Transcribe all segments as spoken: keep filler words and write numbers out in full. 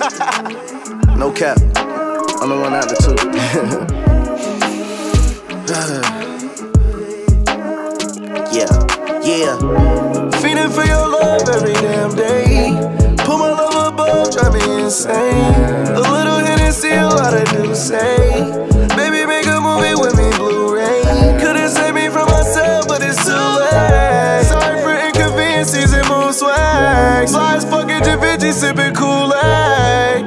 No cap. I'm the one out the two. Yeah, yeah. Feeding for your love every damn day. Put my love above, drive me insane. A little Hennessy, a lot of do say. Baby, make a movie with me, Blu-ray. Couldn't save me from myself, but it's too late. Sorry for inconveniences and mood swag. Slides fucking Da Vinci, sipping Kool-Aid.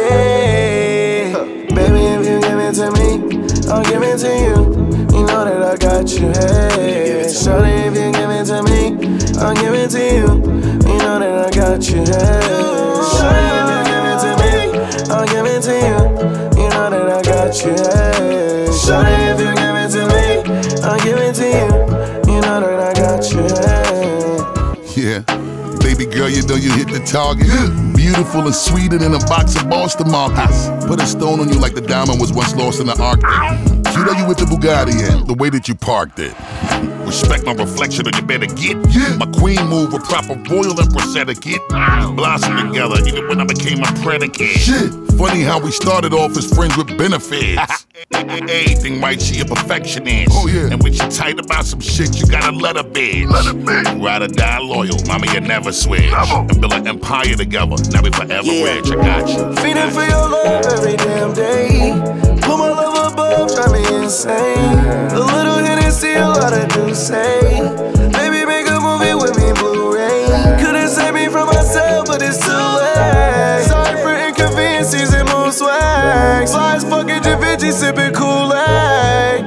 Yeah. Baby, if you give it to me, I'll give it to you. You know that I got you, hey. Shorty, if you give it to me, I'll give it to you. You know that I got you, hey. Shorty, if you give it to me, I'll give it to you. You know that I got you, hey. Shorty, if you give it to me, I'll give it to you. You know that I got you, hey. Yeah. Baby girl, you know you hit the target. Beautiful and sweeter than a box of Boston markets. Put a stone on you like the diamond was once lost in the Arctic. Cute how you with the Bugatti and the way that you parked it. Respect my reflection or you better get. Yeah. My queen move with proper royal empress etiquette. We blossomed together even when I became a predicate. Shit. Funny how we started off as friends with benefits. Everything right, she a perfectionist. Oh yeah. And when she tight about some shit, you gotta let her bitch. Let her bitch. Ride or die loyal, mama, you never switch. Never. And build an empire together, now we forever yeah. rich, I got you. Feeding for your love every damn day. Put my love above, drive me insane. A little Hennessy, a lot of do say. Baby, make a movie with me, Blu-ray. Couldn't save me from myself, but it's too late. Sorry for inconveniences and mood swag. Slides fucking Da Vinci, sipping Kool-Aid.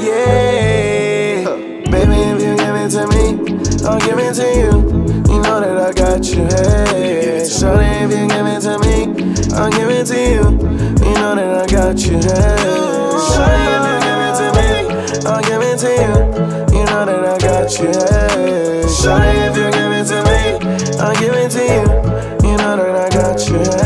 Yeah. Baby, if you give it to me, I'll give it to you. You know that I got you, hey. Shorty, if you give it to me, I'll give it to you. You know that I got you, hey. Shorty, if you give it to me, I'll give it to you. You know that I got you, hey. Shorty, if you give it to me, I'll give it to you. You know that I got you, hey.